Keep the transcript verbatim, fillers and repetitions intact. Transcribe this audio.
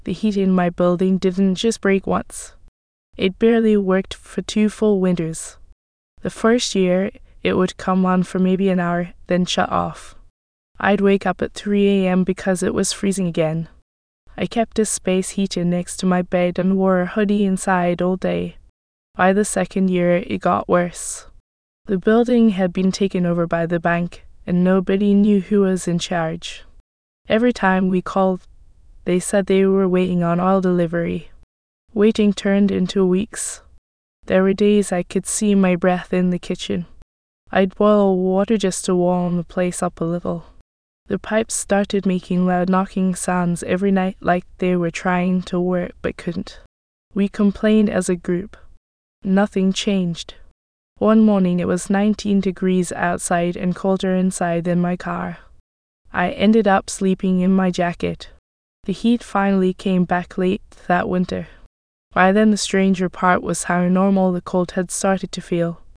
The heat in my building didn't just break once. It barely worked for two full winters. The first year, it would come on for maybe an hour, then shut off. I'd wake up at three a m because it was freezing again. I kept a space heater next to my bed and wore a hoodie inside all day. By the second year, it got worse. The building had been taken over by the bank, and nobody knew who was in charge. Every time we called, they said they were waiting on oil delivery. Waiting turned into weeks. There were days I could see my breath in the kitchen. I'd boil water just to warm the place up a little. The pipes started making loud knocking sounds every night like they were trying to work but couldn't. We complained as a group. Nothing changed. One morning it was nineteen degrees outside and colder inside than my car. I ended up sleeping in my jacket. The heat finally came back late that winter. By then the stranger part was how normal the cold had started to feel.